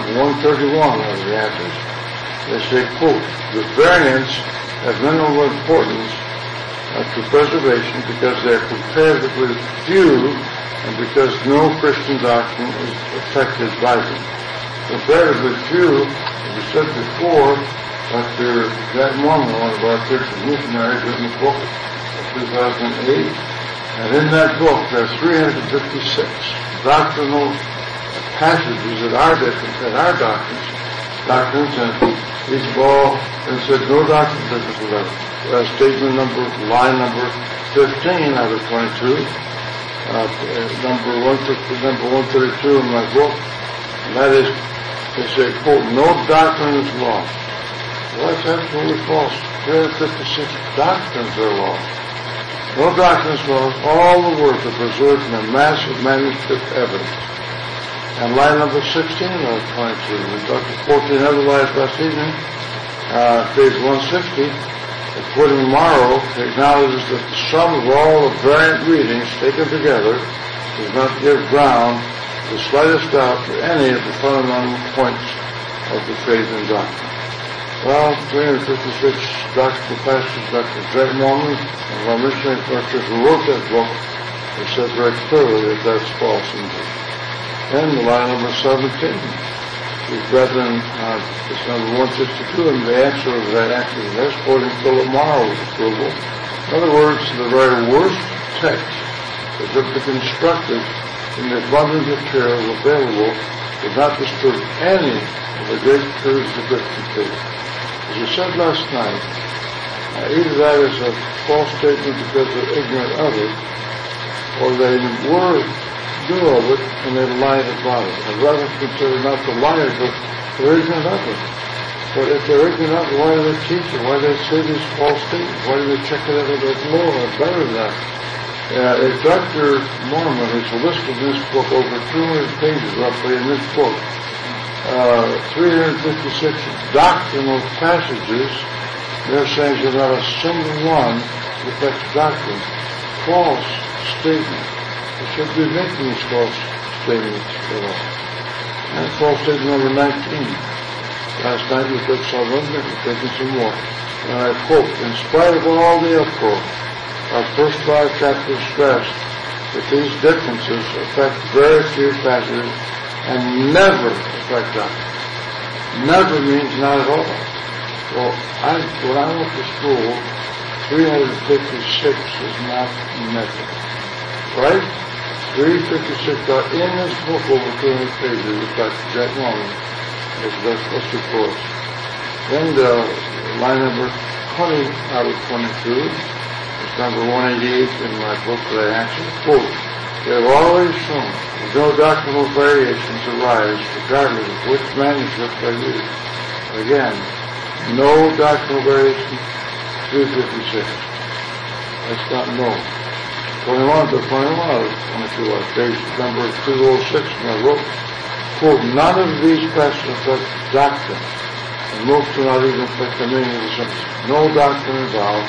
131 of the answers. They say, quote, the variants have minimal importance to preservation because they are comparatively few and because no Christian doctrine is affected by them. Comparatively few, as we said before, Dr. Jack Mormon, one of our Christian missionaries, written a book in 2008, and in that book there are 356 doctrinal passages that are different than our doctrines, and each of all, and said no doctrine difference without statement line number 15 out of 22, number 132 in my book, and that is, they say, quote, no doctrine is lost. Well, that's absolutely false. 356 doctrines are lost. No doctrine is lost. All the words are preserved in a massive manuscript evidence. And line number 16 of 22, we got to 14 other lines last evening, page 160, quoting Morrow, acknowledges that the sum of all the variant readings taken together does not give ground the slightest doubt for any of the fundamental points of the faith and doctrine. Well, 356 doctrinal passages, Dr. Jack Mormon, and our missionary director who wrote that book, has said very clearly that that's false indeed. And the line number 17, we've read in it's number 162, and the answer to this, quoting Philip Morrow's approval. In other words, the very worst text that have been constructed in the abundant material available would not disturb any of the great truths of the Christian faith. As I said last night, either that is a false statement because they're ignorant of it, or they knew of it and they lied about it. I'd rather consider not the liars, but they're ignorant of it. But if they're ignorant of it, why do they teach it? Why do they say these false statements? Why do they check it out a bit more or better than that? If Dr. Mormon is listed in this book over 200 pages roughly in this book, 356 doctrinal passages, they're saying there's not a single one that affects doctrine. False statement. They should be making these false statements at all. And false statement number 19. Last night we took some of them, we're taking some more. And I quote, in spite of all the uproar, our first 5 chapters stress that these differences affect very few passages and never affect doctrine. Never means not at all. Well, when I went to school, 356 is not never. Right? 356 are in this book over 200 pages with Dr. Jack Mormon. That's the course. Then line number 20 out of 22. Number 188 in my book that I answered, quote, they have always shown that no doctrinal variations arise regardless of which manuscript they use. Again, no doctrinal variation, 356. That's not no. 21 to 22, page number 206 in my book, quote, none of these passages affect doctrine, and most do not even affect the meaning of the sentence. No doctrine involved.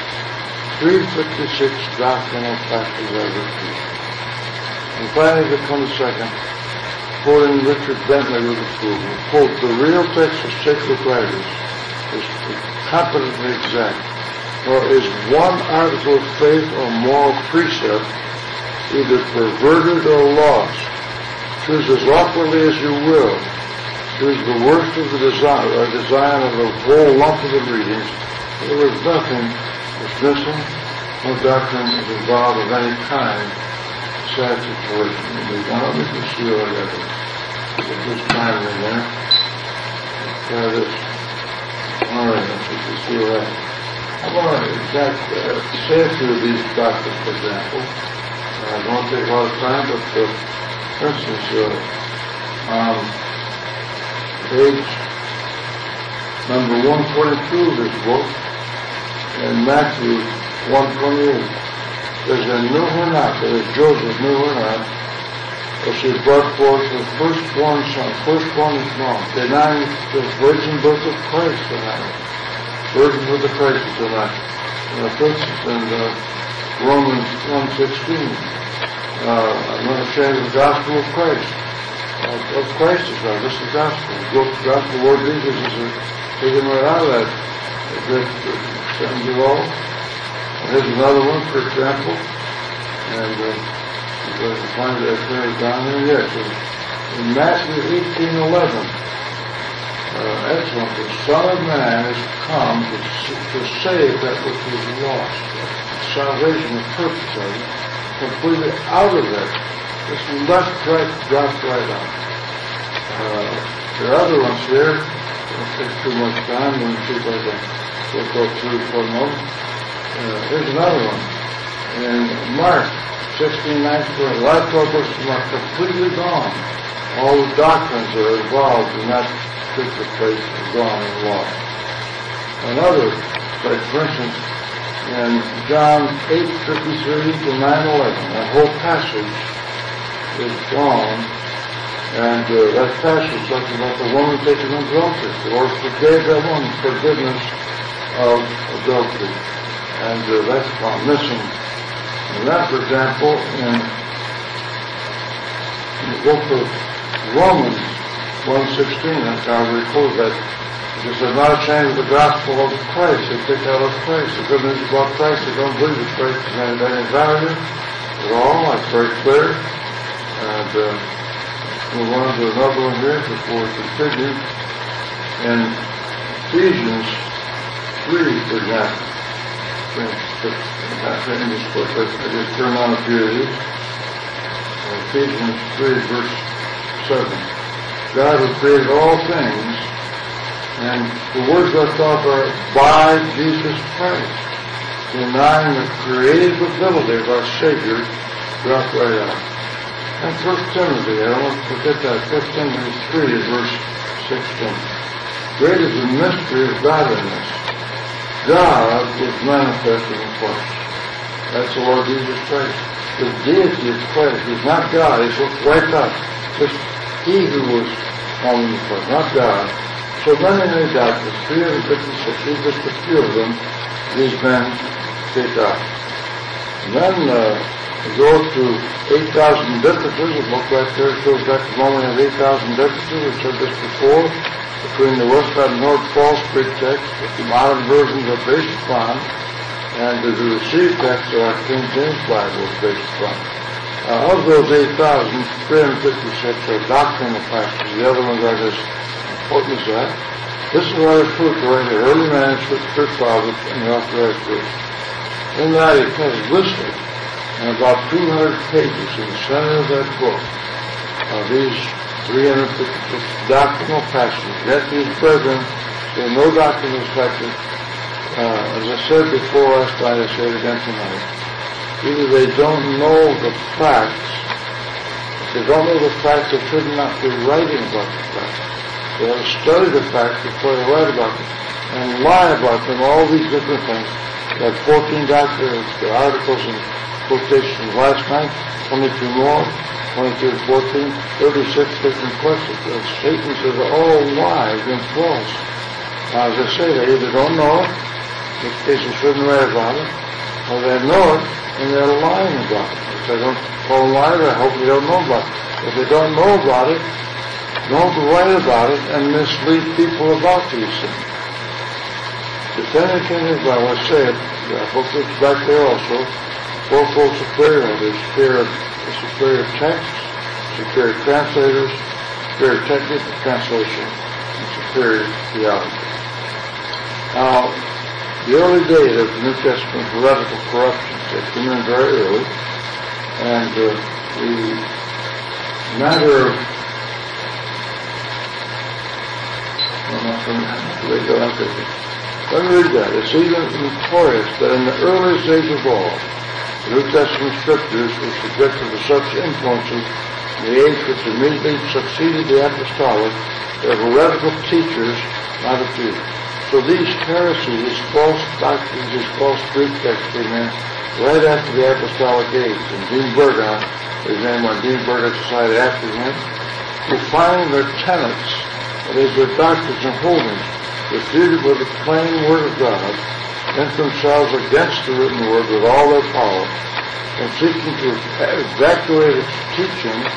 356 doctrinal passages are repeated. And finally, the 22nd, quoting Richard Bentley with approval, quote, the real text of sacred writers is competently exact, nor is one article of faith or moral precept either perverted or lost. Choose as awkwardly as you will. Choose the worst of the design of the whole lump of the readings. There is nothing is missing, no doctrine is involved of any kind. Sad situation. Now let me just see what I got this time in there. Try this. Alright, let's just see what I have. I'm going to say a few of these doctrines, for example. I don't take a lot of time, but for instance, page number 142 of this book, in Matthew 1:28, there's a new Hannah, that is Joseph knew her not, but she brought forth her firstborn son. Firstborn is wrong. Denying the virgin birth of Christ tonight. Virgin birth of Christ is tonight. For instance, in Romans 1:16, I'm not ashamed of the gospel of Christ. of Christ is right. This is the gospel. The gospel Lord Jesus is taken right out of that great sentence of all. And here's another one, for example. And you can find that phrase down there. Yes, in Matthew 18:11. Excellent. The Son of Man has come to save that which is lost. Salvation, the purpose of it, completely out of that. It's left, right, dropped right out. There are other ones here. Don't take too much time. Let me see if I can go through for a moment. Here's another one. In Mark 16:19, life purpose are completely gone. All the doctrines that are involved in that particular place are gone and lost. Another, like for instance, in John 8:53 to 9:11, that whole passage is gone, and that passage talks about the woman taken in adultery. The Lord forgave that woman forgiveness of adultery, and that's gone missing. And that, for example, in the book of Romans 1:16, that's how we quote that. It says, not ashamed of the gospel of Christ. They take out of Christ. The good news about Christ, they don't believe that Christ has any value at all. That's very clear. And move on to another one here before we continue. In Ephesians 3, for example. In this book, I just turn on a few of these. Ephesians 3, verse 7. God who created all things, and the words I thought are by Jesus Christ, denying the creative ability of our Savior, dropped right out. And 1 Timothy, I don't want to forget that, 1 Timothy 3, verse 16. Great is the mystery of godliness. God was manifest in the flesh. That's the Lord Jesus Christ. The deity of Christ is not God. He's wiped out. Just He who was on the flesh, not God. So many doctors, 356, just a few of them, these men take out. And then we go to 8,000 differences. The book right there shows that the moment has 8,000 differences. We said this before, between the Westcott and North Falls Creek text, that the modern versions are based upon, and the received text that our King James Bible is based upon. Of those 8,000, 356 are doctrinal passages. The other ones are just important as that. This is what I proved right here, early manuscript, church fathers, and the authorized group. In that it has listed, in about 200 pages in the center of that book, these 356 doctrinal passages. Yet these brethren, say no doctrine is affected. As I said before last night, I say it again tonight. Either they don't know the facts. If they don't know the facts, they should not be writing about the facts. They have to study the facts before they write about them and lie about them, all these different things. We had 14 articles and quotations last night, 22 more, 22 to 14, 36 different questions. The statements are all lies and false. As I say, they either don't know it, in which case they shouldn't write about it, or they know it and they're lying about it. If they don't call them liars, I hope they don't know about it. If they don't know about it, don't write about it and mislead people about these things. If anything is, I will say it, I hope it's back there also, fourfold superior, there's superior text, superior translators, superior technique of translation, and superior theology. Now, the early days of the New Testament heretical corruptions, they came in very early, and the matter of let me read that. It's even notorious that in the earliest age of all, the New Testament scriptures were subjected to such influences in the age which immediately succeeded the apostolic, there were heretical teachers, not a few. So these heresies, these false doctrines, these false Greek texts came in right after the apostolic age. And Dean Burgon, his name was Dean Burgon Society after him, refining their tenets, that is, their doctrines and holdings, refuted with the plain word of God, bent themselves against the written word with all their power, and seeking to evacuate its teaching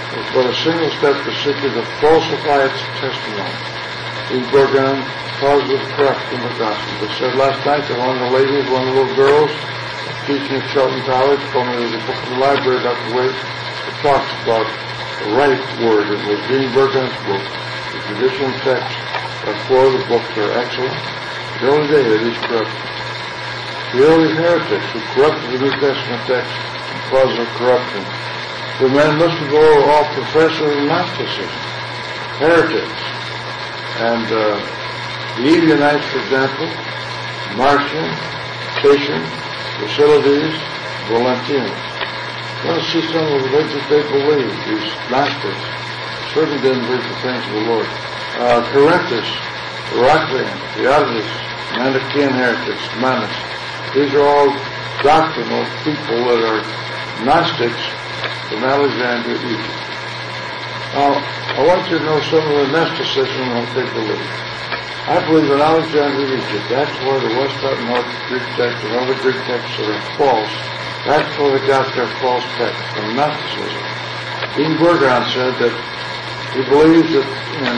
was but a single step to seeking to falsify its testimony. These began positive corrupt in the gospel. They said last night that one of the ladies, one of the little girls, teaching at Shelton College, told me there's a book in the library, Dr. Wade, that talks about the right word. It was Dean Bergen's book. The traditional text of 4 of the books are excellent. The early David is corrupt. The early heretics who corrupted the New Testament text and caused their corruption. The men listed below are all professors of Gnosticism, heretics. And the Ebionites, for example, Marcion, Tatian, Basilides, Valentinus. You want to see some of the things that they believe, these Gnostics. Certainly didn't believe the things of the Lord. Corinthus, Heraclean, Theodotus, Manichaean heretics, Manus. These are all doctrinal people that are Gnostics from Alexandria, Egypt. Now, I want you to know some of the Gnosticism and what they believe. I believe in Alexandria, Egypt, that's where the West and North Greek text and other Greek texts that are false, that's where they got their false text from Gnosticism. Dean Bergen said that he believes that in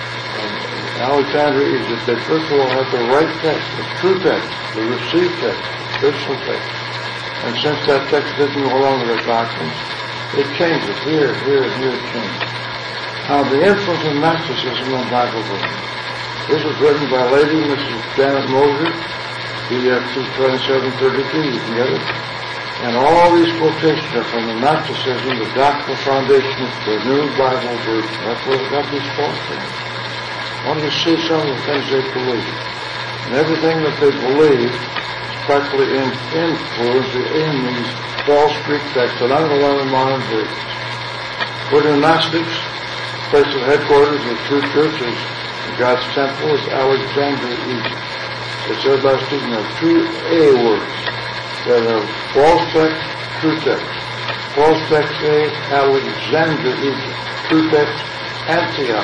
Alexandria, Egypt, they first of all had the right text, the true text, the received text, the spiritual text. And since that text didn't go along with their doctrines, they changed it here, and here it changed. Now, the influence of Gnosticism on Bible version. This was written by Lady Mrs. Janet Moser, BF 22732, you can get it. And all these quotations are from the Gnosticism, the doctrinal foundation of the New Bible Version. That's where they got these false things. I want you to see some of the things they believe. And everything that they believe is practically influenced in these false Greek texts that underlie the modern versions. For the Gnostics, the place of headquarters of the true church is God's temple is Alexandria, Egypt. It said last week, there are 2 A words that are false text, true text. False text A, Alexandria, Egypt. True text, Antioch.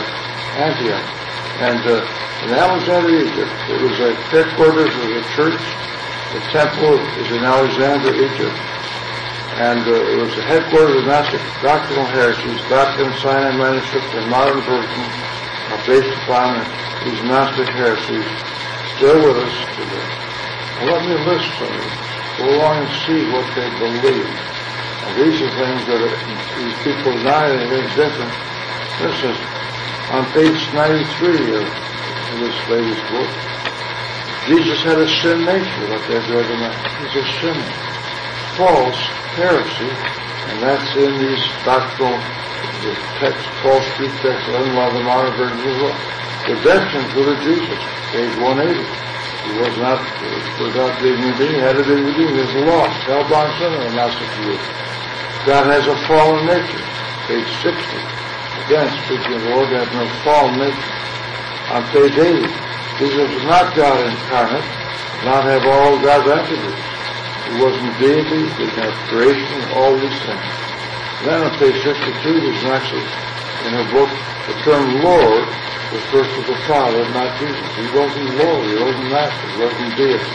And in Alexandria, Egypt, it was a headquarters of the church. The temple is in Alexandria, Egypt. And it was the headquarters of Gnostic doctrinal heresies. Doctrine, Sinai manuscript, and modern versions are based upon these Gnostic heresies, still with us today. Well, let me list some of them. Go along and see what they believe. And these are things that these people deny anything different. This is on page 93 of this lady's book. Jesus had a sin nature, like they've read in that. He's a sinner. False heresy, and that's in these doctrinal text, false Greek texts, unlike the modern version of the law. Redemption through Jesus, page 180. He was not without being redeemed, he had to be redeemed. He was lost, hell-bound sinner, and Gnostic view. God has a fallen nature, page 60. Again, speaking of the Lord, God has no fallen nature. On page 80, Jesus is not God incarnate, not have all God's attributes. He wasn't deity, he didn't have creation, all these things. Then on page 52, there's actually, in her book, the term Lord refers to the Father, not Jesus. He wasn't Lord, he wasn't Master, he wasn't deity.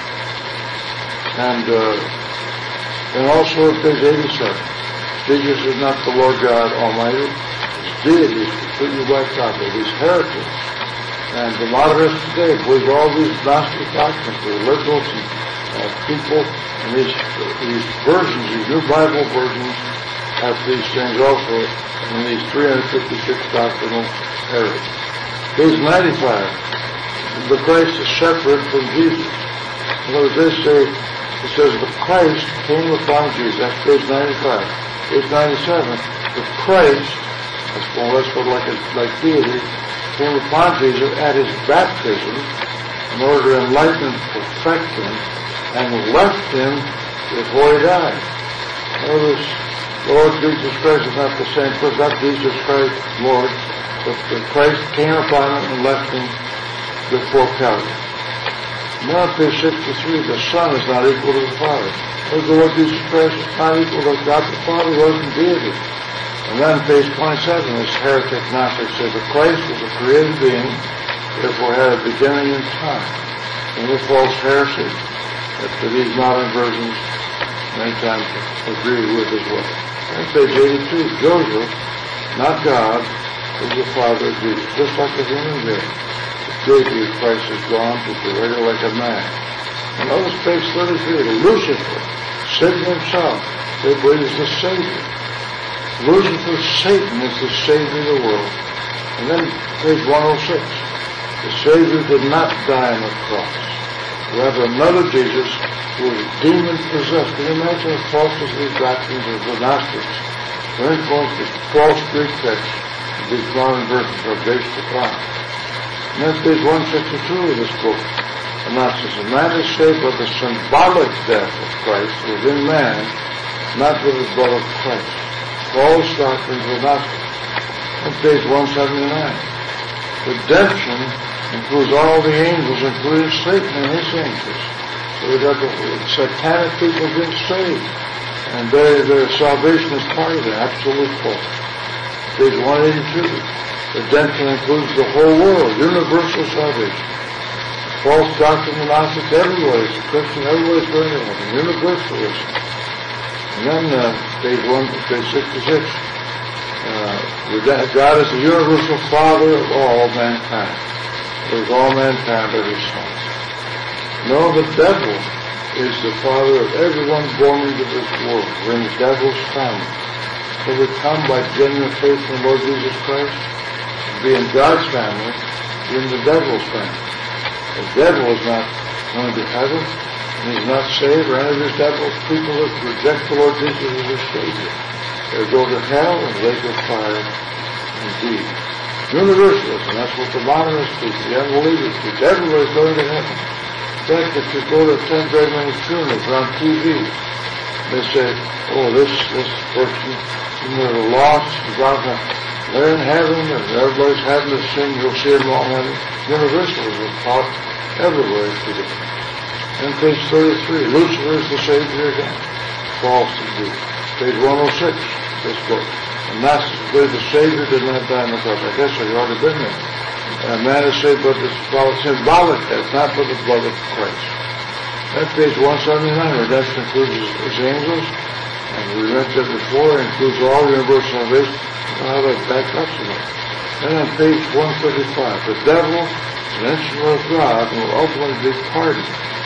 And then also on page 87, Jesus is not the Lord God Almighty. His deity is completely wiped out by these heretics. And the modernists today believe all these Gnostic doctrines, the liberals and people, and these versions, these new Bible versions, have these things also in these 356 doctrinal errors. Page 95, the Christ is separate from Jesus. In other words, they say, it says the Christ came upon Jesus. That's page 95. Page 97, the Christ, that's more or less like deity, came upon Jesus at his baptism in order to enlighten and perfect him, and left him before he died. In other words, Lord Jesus Christ is not the same person, not Jesus Christ, Lord, but Christ came upon him and left him before Calvary. Now on page 63, the Son is not equal to the Father. The Lord Jesus Christ is not equal to God the Father, wasn't deity. And then on page 27, this heretic Gnostic says that Christ was a created being, therefore had a beginning in time. And the false heresy that these modern versions many times agree with as well. On page 82, Joseph, not God, is the Father of Jesus. Just like a human being. The deity of Christ is gone to the like a man. And notice page 33, Lucifer, Satan himself, they believe is the Savior. Lucifer, Satan, is the Savior of the world. And then page 106, the Savior did not die on the cross. We have another Jesus who was demon-possessed. Can you imagine the falseness of these doctrines of the Gnostics? For influence, the false Greek text of these modern versions are based upon. And then page 162 of this book announces a man is saved by the symbolic death of Christ within man, not with the blood of Christ. False doctrines of the Gnostics. On page 179, redemption includes all the angels, including Satan and his angels. So we got the satanic people being saved, and their salvation is part of it, absolute false. Page 182, redemption includes the whole world, universal salvation. False doctrine of Gnostics everywhere, it's a Christian, everywhere's going to heaven, universalism. And then page 66, God is the universal Father of all mankind. There's all mankind are his sons. No, the devil is the father of everyone born into this world. We're in the devil's family. So we come by genuine faith in the Lord Jesus Christ. To be in God's family, we're in the devil's family. The devil is not going to heaven, and he's not saved, or any of his devil's people that reject the Lord Jesus as their Savior. They'll go to hell and lake of fire indeed. Universalism, that's what the modernists teach, the unbelievers teach. Everybody's going to heaven. In fact, if you go to attend very many funerals on TV, they say, oh, this person, they're lost, they're in heaven, and everybody's having to sing, you'll see them all in heaven. Universalism taught everywhere today. And page 33, Lucifer is the Savior again. False indeed. Page 106, this book. And that's where the Savior did not die on the cross. I guess I've already been there. And man is saved by the symbolic death, not by the blood of Christ. At page 179, redemption includes his angels, and we read that before, includes all universal salvation. How that back up to that. Then on page 135, the devil is an instrument of God and will ultimately be pardoned.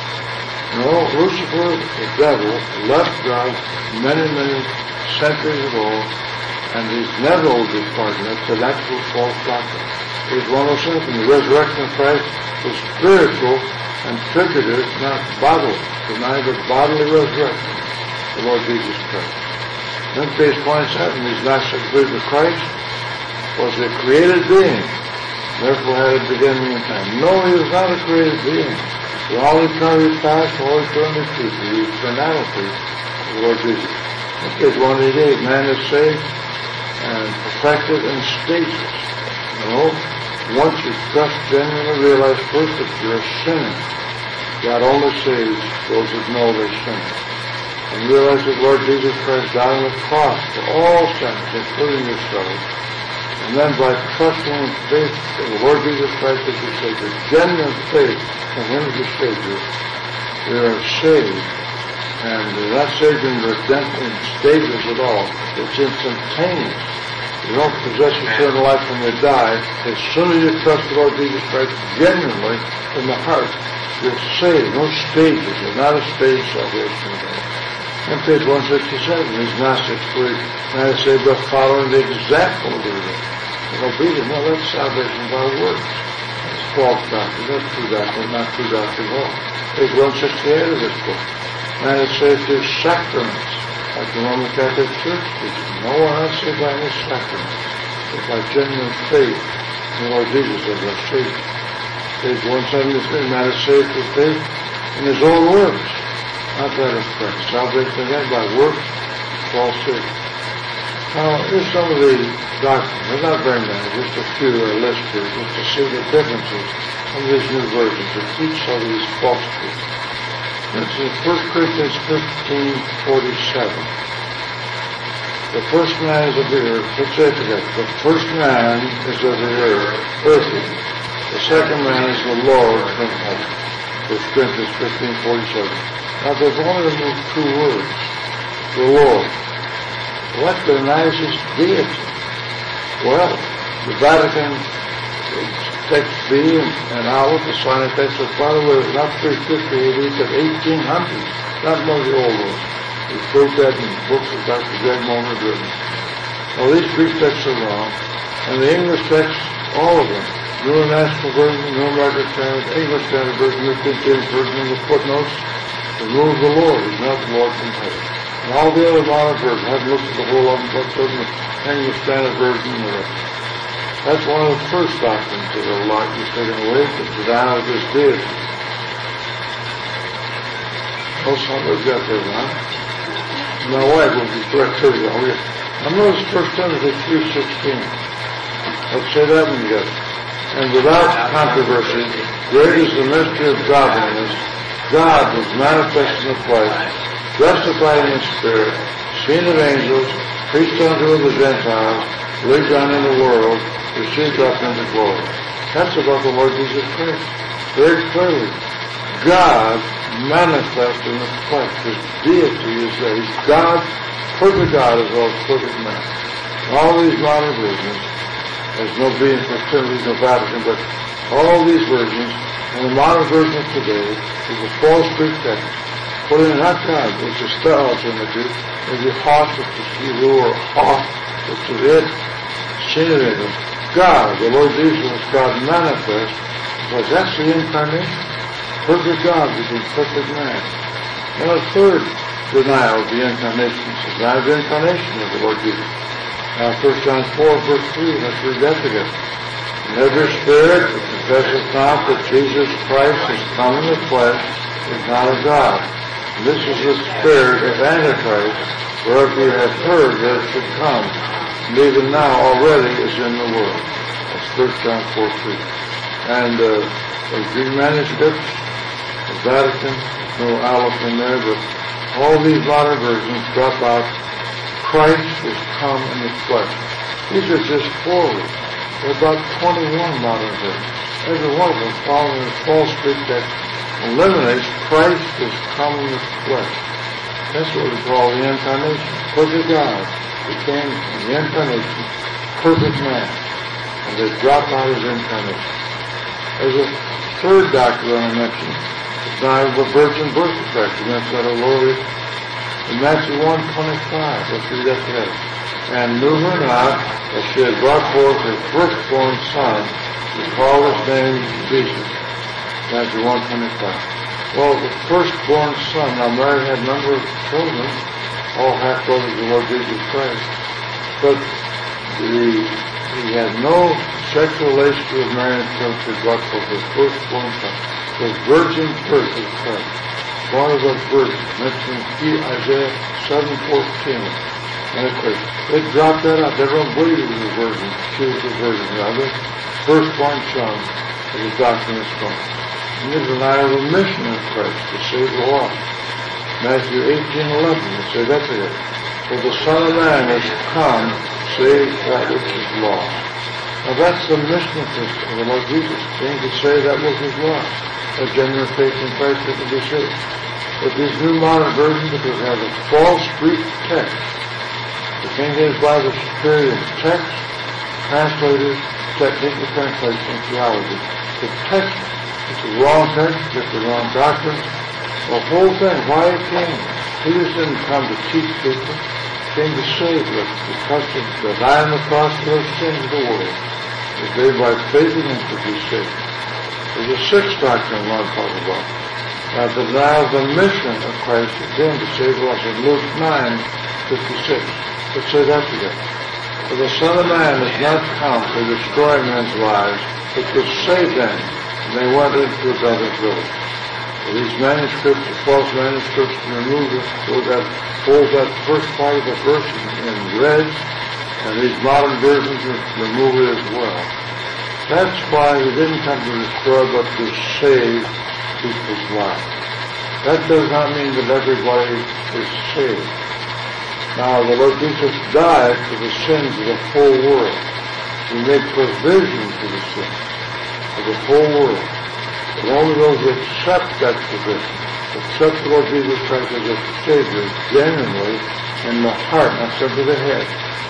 No, Lucifer, the devil, left God many, many centuries ago, and he's never will be pardoned. That's an actual false doctrine. Page 107, the resurrection of Christ was spiritual and figurative, not bodily. Deny the bodily resurrection of the Lord Jesus Christ. Then page 27, these Gnostics believe that Christ was a created being, therefore had a beginning in time. No, he was not a created being. For all eternity past, for all eternity future, the eternality of the Lord Jesus. In page 188, man is saved and perfected in stages. You know, once you trust, genuinely realize first that you're a sinner. God only saves those that know they're sinners. And realize that Lord Jesus Christ died on the cross for all sinners, including yourselves. And then by trusting in faith in the Lord Jesus Christ as your Savior, genuine faith in Him as your Savior, you are saved. And you're not saved in redemption stages at all. It's instantaneous. You don't possess eternal life when you die. As soon as you trust the Lord Jesus Christ genuinely in the heart, you're saved. No stages. You're not a stage salvation. On page 167, these Gnostics believe man is saved by following the example of the Lord. Obedience. No, that's salvation by works. That's false doctrine. That's true doctrine, not true doctrine at all. Page 168 of this book. Man is saved through sacraments, like the Roman Catholic Church teaches. No one else saved by any sacraments, but by genuine faith in the Lord Jesus as our Savior. Page 173, man is saved through faith in his own works, not that of Christ. Salvation again by works, false faith. Now, here's some of the doctrines. They're not very many, just a few are listed, just to see the differences of these new versions that teach some of these false truths. This is 1 Corinthians 15:47. The first man is of the earth. Let's say it together. The first man is of the earth, earthy. The second man is the Lord from heaven. 1 Corinthians 15:47. Now there's only those two words. The Lord. What denies his deity? Well, the Vatican takes B and Aleph, the sign of text, by the way, it's not 350, it's at 1800s, not one of the old ones. We proved that in books of Dr. Greg Moore had written. Well, these Greek texts are wrong, and the English texts, all of them, New International Version, New American Standard, English Standard Version, New King James Version, in the footnotes, remove the Lord, he's not the Lord from heaven. And all the other modern versions, I haven't looked at the whole of them, but the English Standard Version, that's one of the first doctrines that are likely taken away, the denial of his deity. Oh, somebody's got that right. My wife will be correct too. Now notice 1 Timothy 3:16. Let's say that one together. And without controversy, great is the mystery of godliness. God was manifest in the flesh, justified in the spirit, seen of angels, preached unto the Gentiles, believed on in the world, received up into glory. That's about the Lord Jesus Christ. Very clearly, God manifest in the flesh. His deity is there. He's God, perfect God as well as perfect man. All these modern versions, there's no being for Timothy, no Vatican, but all these versions, and the modern version of today, is a false Greek text. Put in not God, which is theos in the Greek, maybe hos, which is Hebrew, or hoth, which is it, synonym. God, the Lord Jesus is God manifest, because that's the incarnation. Perfect God became perfect man. And a third denial of the incarnation is the denial of the incarnation of the Lord Jesus. Now 1 John 4, verse 3, let's read that together. And every spirit that confesseth not that Jesus Christ is come in the flesh is not of God. And this is the spirit of Antichrist, whereof you have heard that it should come, and even now already is in the world. That's 1 John 4, 3. And the Greek manuscripts, the Vatican, no Aleph in there, but all these modern versions drop out Christ is come in the flesh. These are just forward. There are about 21 modern versions. Every one of them following the false Greek text eliminates Christ is come in the flesh. That's what we call the incarnation. Perfect God became in the incarnation perfect man. And they drop out his incarnation. There's a third doctrine I mentioned. It's not the virgin birth effect. And that's that Lord in Matthew 1:25. Let's read that together. And knew her not, that she had brought forth her firstborn son, to call his name Jesus. Matthew 1:25. Well, the firstborn son, now Mary had a number of children, all half-brothers of the Lord Jesus Christ, but he had no sexual relationship with Mary until she brought forth her firstborn son. The virgin birth of Christ. Born of a virgin, mentioned Isaiah 7:14. And of course, they dropped that out. They don't believe it was a virgin. She was a virgin. Now, the firstborn son of the doctrine is gone. And they deny the mission of Christ to save the lost. Matthew 18:11, they say that together. For the Son of Man has come to save that which is lost. Now that's the mission of the Lord Jesus. Came to say that which is lost. A genuine faith in Christ that can be saved. But these new modern versions, because they have a false Greek text, the King James Bible is superior text, translators, technical translation, and theology. The text is the wrong text, it's the wrong doctrine. The whole thing, why it came. Jesus didn't come to teach people, he came to save us, to die on the cross for the sins of the world. That they by faith in him could be saved. There's a sixth doctrine I want to talk about. Now, the denial of the mission of Christ again to save us in Luke 9:56. Let's say that together. For the Son of Man has not come to destroy men's lives, but to save them. And they went into another village. So these manuscripts, the false manuscripts, remove it, so that holds that first part of the verse in red, and these modern versions remove it as well. That's why he didn't come to destroy, but to save people's lives. That does not mean that everybody is saved. Now, the Lord Jesus died for the sins of the whole world. He made provision for the sins of the whole world. But only those who accept that provision, accept the Lord Jesus Christ as a Savior, genuinely, in the heart, not simply the head.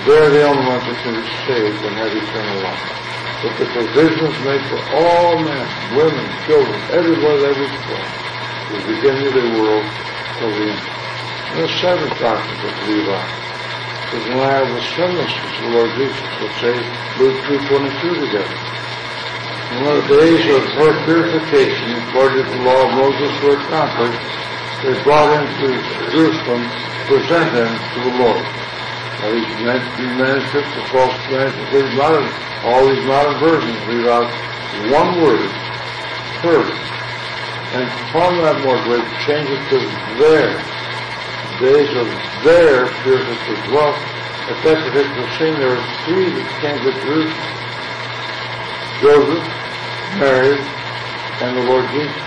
they're the only ones that can be saved and have eternal life. But the provision is made for all men, women, children, everybody that is born, from the beginning of the world till the end. And the seventh doctrine of Levi is in light of the sinlessness of the Lord Jesus. Let's say Luke 2:22 together. And when the days of her purification, according to the law of Moses, were accomplished, they brought him to Jerusalem to present him to the Lord. Now these manuscripts, the false manuscripts, all these modern versions leave out one word, heard. And from that word, change it to their. Days of their purification. Well, at that particular scene, there were three that came to Jerusalem. Joseph, Mary, and the Lord Jesus.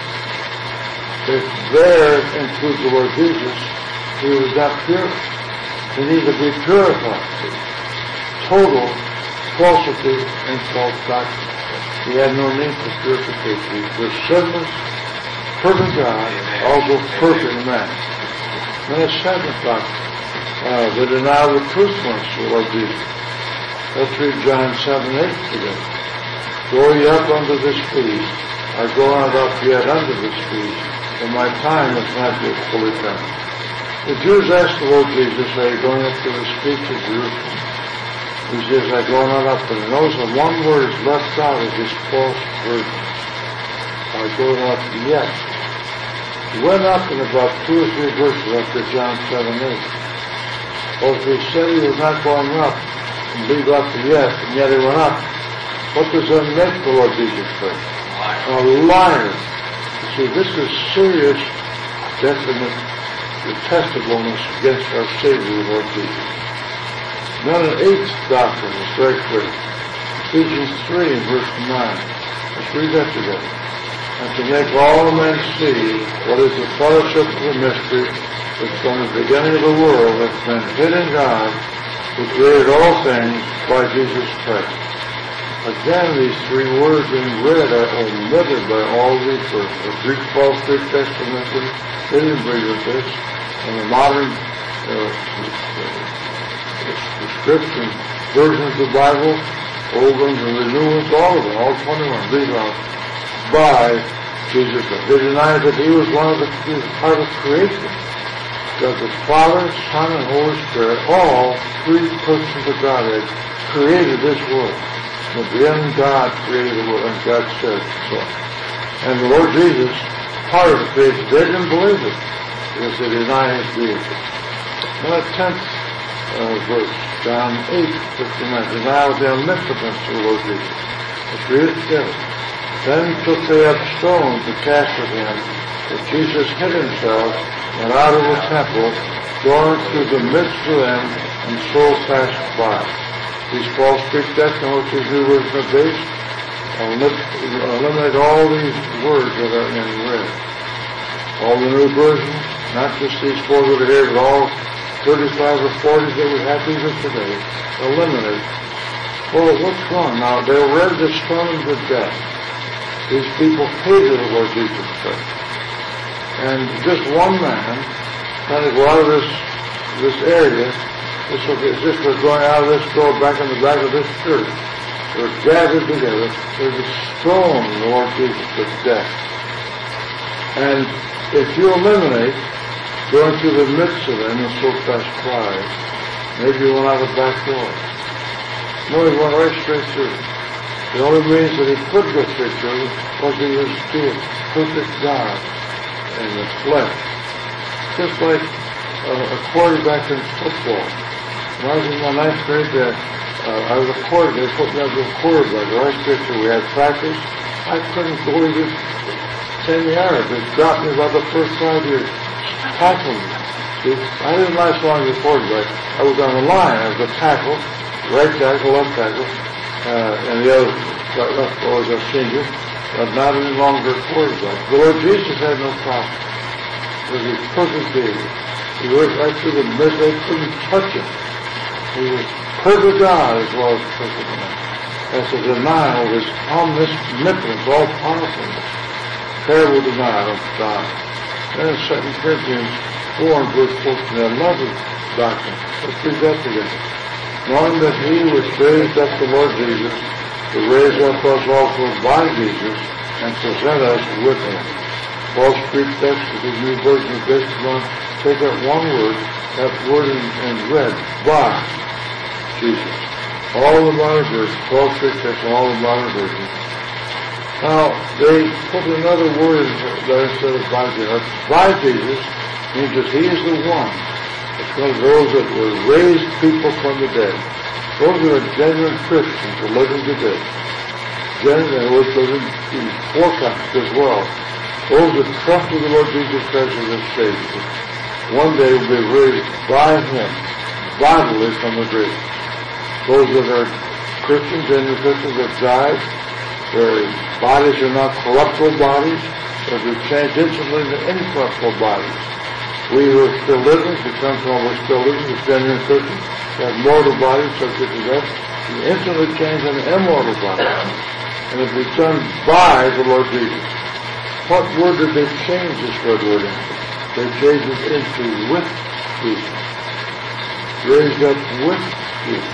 If there includes the Lord Jesus, he was not pure. He needed to be purified. Total falsity and false doctrine. He had no need for purification. He was sinless, perfect God, also perfect man. And the seventh doctrine, the denial of the truthfulness of the Lord Jesus. Let's read John 7:8 together. Go ye up unto this feast, I go not up yet unto this feast, for my time is not yet fully come. The Jews asked the Lord Jesus, are you going up to this feast of Jerusalem? He says, I go not up, but he knows that one word is left out of this false virgin. I go not yet. He went up in about 2 or 3 verses after John 7:8. Well, if he said he was not going up, and leave out the yet, and yet he went up, what does that make the Lord Jesus say? A liar. You see, this is serious, definite detestableness against our Savior, the Lord Jesus. Now the eighth doctrine is very clear. Ephesians 3 and verse 9. Let's read that together. And to make all men see what is the fellowship of the mystery which from the beginning of the world has been hid in God, who created all things by Jesus Christ. Again, these 3 words in red are omitted by all these verses. The Greek false Greek Testament, they didn't agree with this. And the modern prescription versions of the Bible, old ones and the new ones, all of them, all 21, leave out by Jesus Christ. They denied that he was he was part of creation. That the Father, Son, and Holy Spirit, all 3 persons of Godhead, created this world. At the end, God created the world, and God said so. And the Lord Jesus, part of the creation, they didn't believe it, because they denied his deity. Now, the 10th verse, John 8:59, denial of the omnipotence of the Lord Jesus. Let's read it together. Then took they up stones to cast at him, but Jesus hid himself, and out of the temple, going through the midst of them, and so passed by. These false Greek Testament, which is New Version of base, eliminate all these words that are in red. All the new versions, not just these 4 that are here, but all 35 or 40 that we have even today, eliminate. Well, what's wrong? Now, they were ready to stone him to death. These people hated the Lord Jesus Christ. And just one man, trying to go out of this area, just was going out of this door back in the back of this church. They were gathered together. They would stone the Lord Jesus to death. And if you eliminate going through the midst of them and so pass by, maybe you went out the back door. No, he went right straight through. The only means that he could go straight through was he was still perfect God in the flesh. Just like a quarterback in football. When I was in my 9th grade, I was a quarterback. They put me up as a quarterback. Right straight through. We had practice. I couldn't go even 10 yards. They dropped me about the first 5 years. Tackled me. See, I didn't last long as a quarterback. I was on the line. I was a tackle, right tackle, left tackle, and the other left was a senior, but not any longer a quarterback. The Lord Jesus had no problem. It was his perfect baby. He went right through the midst. They couldn't touch him. He was perfect God as well as perfect man. That's a denial of his omnipotence, all powerfulness. Terrible denial of God. Then 2 Corinthians 4 and verse 14, another doctrine. Let's read that together. knowing that he which raised up the Lord Jesus will raise up us also by Jesus and present us with him. Paul's Greek text of the New Version is based upon, take out one word, that word in red, by Jesus. All the modern versions, Paul's Greek text, all the modern versions. Now, they put another word there instead of by Jesus. By Jesus means that he is the one. It's one of those that will raise people from the dead. Those that are genuine Christians are living today. Genuine, and those living in forecast as well. Those that trust in the Lord Jesus Christ as their Savior, one day will be raised by him, bodily from the grave. Those that are Christians, genuine Christians that died, their bodies are not corruptible bodies, but they're changed instantly into incorruptible bodies. We who are still living, become from we're still living, the genuine Christians, have mortal bodies subject to death, we instantly change into immortal bodies. And it be done by the Lord Jesus. What word did they change this word into? They changed it into with Jesus. Raised up with Jesus.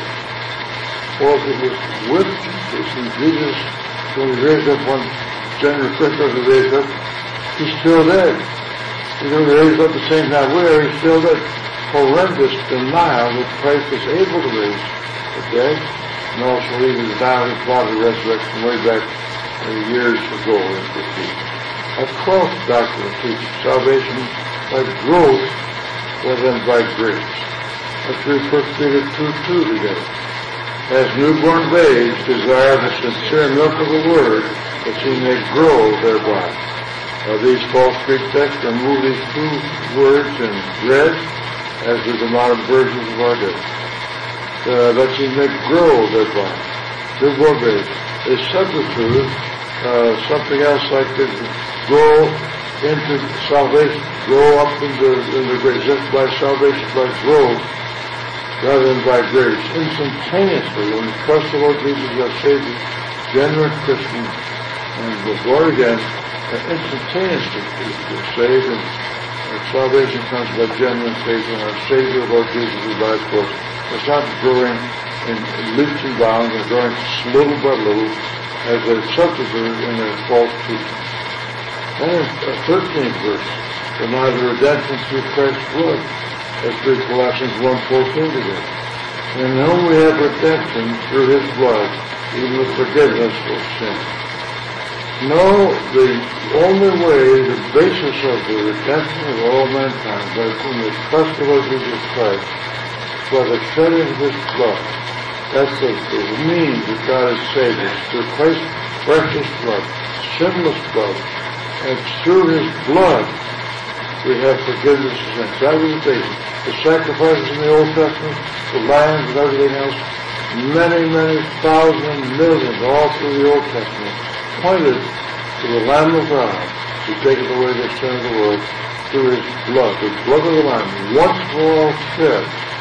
Well, it was with Jesus. And Jesus, when he raised up one general Christian to raise up, he's still dead. He's going to raise up the same time we are, he's still dead. Horrendous denial that Christ is able to raise the dead. And also he was down his bodily resurrection way back years ago in the future. A 12th doctrine teaches salvation by growth rather than by grace. Let's read 1 Peter 2:2 together. As newborn babes desire the sincere milk of the word, that ye may grow thereby. These false Greek texts remove these two words in red, as do the modern versions of our day. That ye may grow thereby. Newborn babes. They substitute something else like this. Grow into salvation, grow up into grace, just by salvation, by growth, rather than by grace. Instantaneously, when you trust the Lord Jesus as Savior, genuine Christian, and was born again, instantaneously you're saved, and salvation comes by genuine faith in our Savior, Lord Jesus, who died for us. It's not growing in leaps and bounds, and growing little by little, as a substitute in a false teaching. And in the 13th verse, for neither redemption through Christ's blood, as read Colossians 1:14 today. In whom we have redemption through his blood, even the forgiveness of sin. No, the only way, the basis of the redemption of all mankind, by whom they trust the Lord Jesus Christ, by the shedding of his blood. That's the means that God has saved us, through Christ's precious blood, sinless blood. And through his blood, we have forgiveness of sins. That was the basis. The sacrifices in the Old Testament, the lambs and everything else, many thousands, millions, all through the Old Testament, pointed to the Lamb of God who taketh away the sin of the world through his blood. The blood of the Lamb, once for all shed.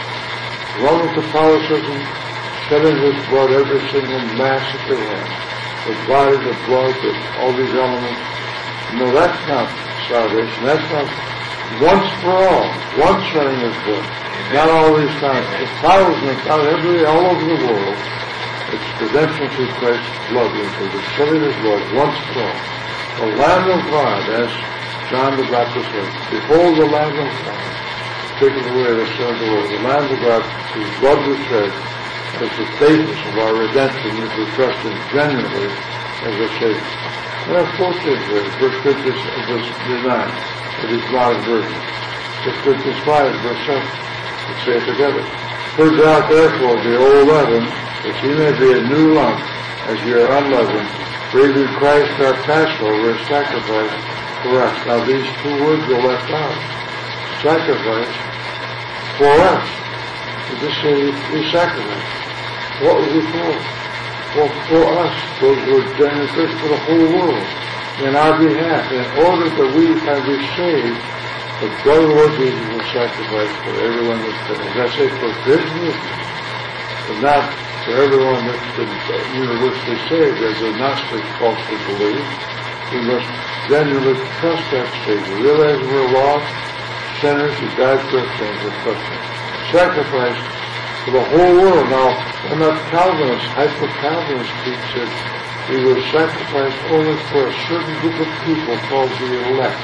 Roman Catholicism, shedding his blood every single mass that they have. The body, the blood, all these elements. No, that's not salvation. That's not once for all. Once shedding his blood. Not all these times. Thousands, all over the world. It's redemption through Christ's blood. Through the shedding of his blood once for all. The Lamb of God, as John the Baptist said, behold the Lamb of God, taking away the sin of the world. The Lamb of God, whose blood was shed, is the basis of our redemption if we trust him genuinely as a Savior. And our 14th verse, 1 Corinthians 9, of these modern versions. 1 Corinthians 5, verse 7. Let's say it together. Purge out therefore the old leaven, that ye may be a new lump, as ye are unleavened. For even Christ our Passover is sacrificed for us. Now these two words are left out. Sacrifice for us. We just say he sacrificed. What was he for? Well, for us, those who are genuine Christians, for the whole world, in our behalf, in order that we can be saved, the blood of the Lord Jesus was sacrificed for everyone that's saved. As I say, for his movement, but not for everyone that's been universally saved, as the Gnostics falsely believe. We must genuinely trust that Savior. Realize we're lost sinners who died for our sins and trust him. Sacrifice for the whole world. Now, I'm not Calvinist, hyper-Calvinist teach that he was sacrificed only for a certain group of people called the elect.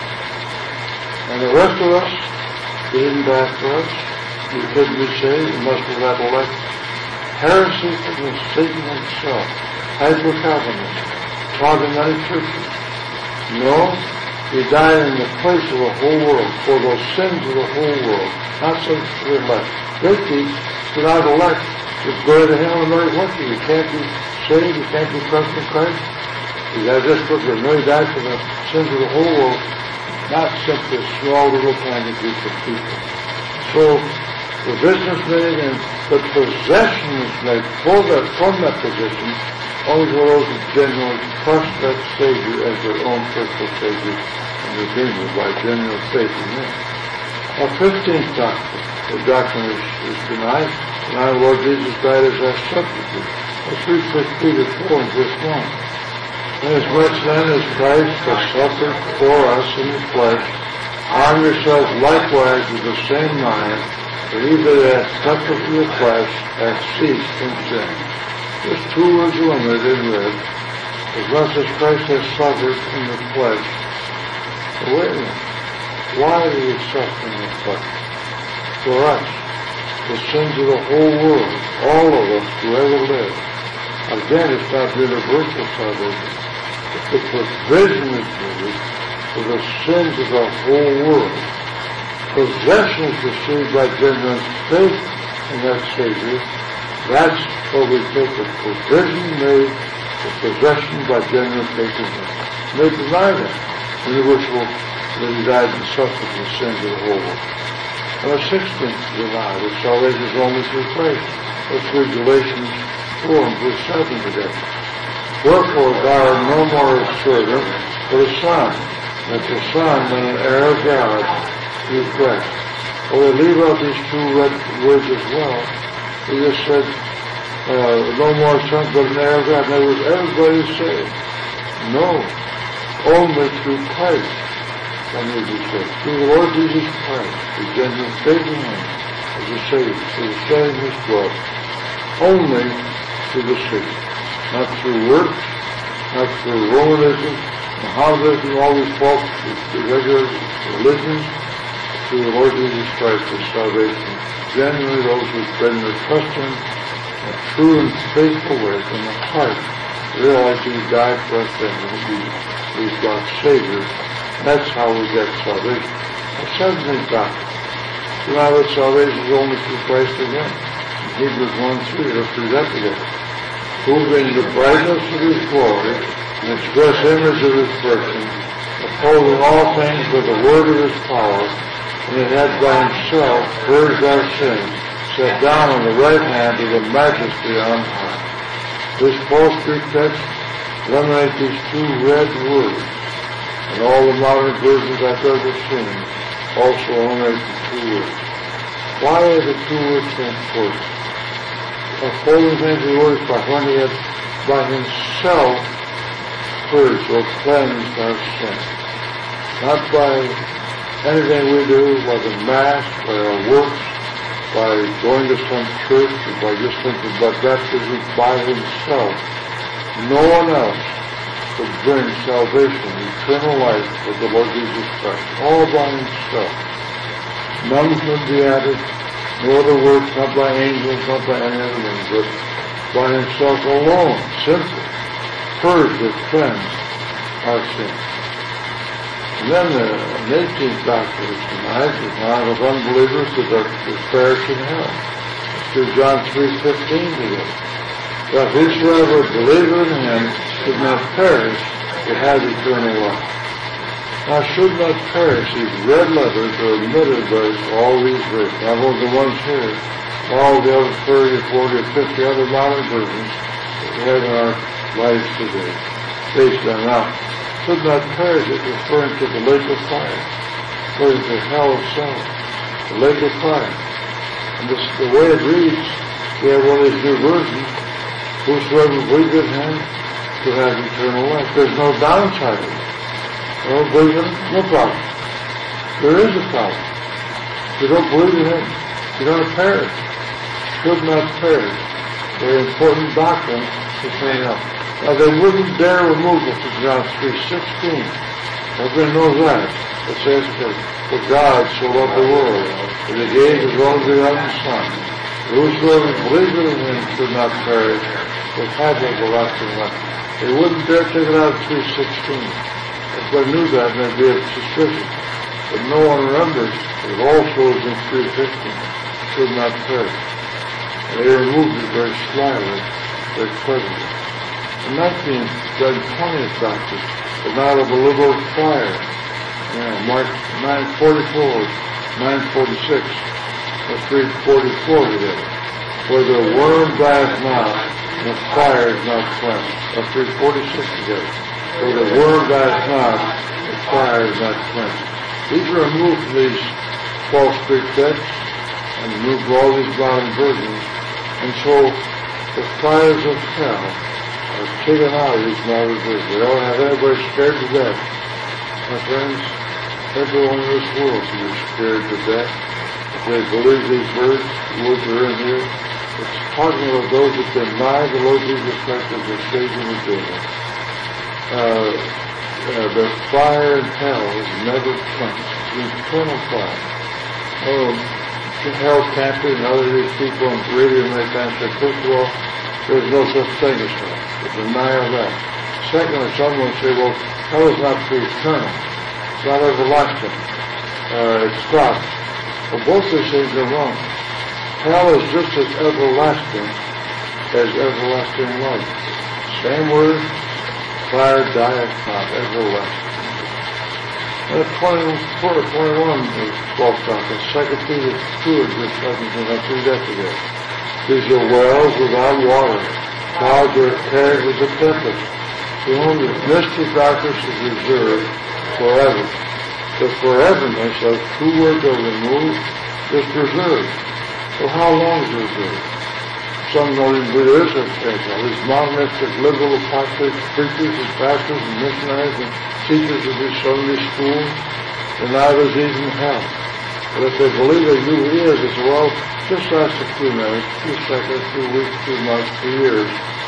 And the rest of us, he didn't die for us. We couldn't be saved unless we got elect. Heresy from Satan himself, hyper-Calvinism, taught in many churches. No, he died in the place of the whole world, for those sins of the whole world, not so for the elect. They teach, without elect, just go to hell and marry what you can't be saved, you can't be trusted in Christ. You got this book that no, he died for the sins of the whole world, not simply a small little tiny group of people. So, provision is made and the possession is made from that position only for those who genuinely trust that Savior as their own personal Savior and Redeemer by genuine faith in Him. Our 15th doctrine, the doctrine is denied, and our Lord Jesus died as our substitute. Let's read 1 Peter 4 and verse 1. Inasmuch then as Christ has suffered for us in the flesh, arm yourselves likewise with the same mind, for he that hath suffered for the flesh hath ceased from sin. There's two words limited in red. As much as Christ has suffered in the flesh. But wait a minute. Why did he suffer in the flesh? For us. The sins of the whole world. All of us who ever lived. Again, it's not universal salvation. But the provision is needed for the sins of the whole world. Possession is received by genuine faith in that Savior. That's what we take the provision made for possession by genuine faith in Him. They deny that. Universal, that He died and suffered for the sins of the whole world. And the 16th deny that salvation is only through Christ. Let's read Galatians 4 and verse 7 together. Wherefore thou art no more a servant, but a son, and the son and an heir of God through Christ. Well, they leave out these two red words as well. He just said, no more son, but an heir of God. In other words, everybody is saved. No. Only through Christ can we be saved. Through the Lord Jesus Christ, the genuine faith in Him as a Savior, through the shedding of His blood. Only through the Savior. Not through works, not through Romanism, Mohammedanism, all these false irregular religions, through the Lord Jesus Christ for salvation. Genuinely those who bring their trust in a true and faithful way from the heart, realizing He died for us and He's God's Savior. That's how we get salvation. The 17th doctrine. Deny that salvation is only through Christ again. In Hebrews 1:3, let's read that together. Who being the brightness of His glory and express image of His person, upholding all things with the word of His power, and it had by Himself purged our sins, sat down on the right hand of the Majesty on high. This false Greek text eliminates these two red words, and all the modern versions I've ever seen also eliminate the two words. Why are the two words so important? Upholding things the word by when He had by Himself purged or cleansed our sins. Not by anything we do, by the Mass, by our works, by going to some church, or by just thinking about baptism, by Himself. No one else could bring salvation, eternal life with the Lord Jesus Christ. All by Himself. None could be added, no other works, not by angels, not by any other means, but by Himself alone, simply, purged or cleansed our sins. And then the 18th doctrine is denied, the denial of unbelievers that are perishing in hell. Let's do John 3:15 together. That whosoever believeth in Him should not perish, but have eternal life. Now, should not perish, these red letters are omitted by all these verses, not only the ones here, all the other 30 or 40 or 50 other modern versions that we have in our lives today, based on that. Should not perish, it's referring to the lake of fire, referring to hell itself, the lake of fire. And this, the way it reads, we have one of these new versions, whosoever believeth in Him shall have eternal life. There's no downside to it. Don't believe in Him? No problem. There is a problem. If you don't believe in Him, you're going to perish. could not perish. Very important doctrine to say out. Now they wouldn't dare remove it from John 3:16. Everybody knows that. It says, for God so loved the world, that he gave his only begotten Son. Whosoever believeth in him should not perish, but have everlasting life. They wouldn't dare take it out of 3:16. If they knew that, there'd be a suspicion. But no one remembers that also is in 3:15, should not perish. And they removed it very slyly, very cleverly. And that means that 20th doctrine, but not of a liberal fire. Mark 9:44, 9:46, or 3:44 together. For the worm dieth not, and the fire is not quenched. Or 3:46 together. For the worm dieth not, the fire is not quenched. These are removed from these false Greek texts, and removed from all these modern versions. And so the fires of hell are taken out of these modern versions. They don't have anybody scared to death. My friends, everyone in this world can be scared to death. If they believe these words are in here, it's talking about those that deny the Lord Jesus Christ as their Savior and Redeemer. The fire in hell is never quenched. It's an eternal fire. Hell camping and other these people on the radio many times say, first of all, there's no such thing as hell. They deny all that. Secondly, someone will say, well, hell is not for eternal. It's not everlasting. It stops. Well, both these things are wrong. Hell is just as everlasting as everlasting life. Same word, fire dieth not, everlasting. And 21 is false doctrine. 2 Peter 2 is just 17. Let's read that together. These are wells without water. Clouds are carried with the tempest. To whom the misty darkness is reserved forever. The foreverness of two words are removed is preserved. So how long is it reserved? Some don't even believe there is such thing. These modernistic, liberal, apostate preachers and pastors and missionaries and teachers of these Sunday schools, and now there's even hell. But if they believe they knew he is, it's, well, just last a few minutes, a few seconds, a few weeks, 2 months, 2 years.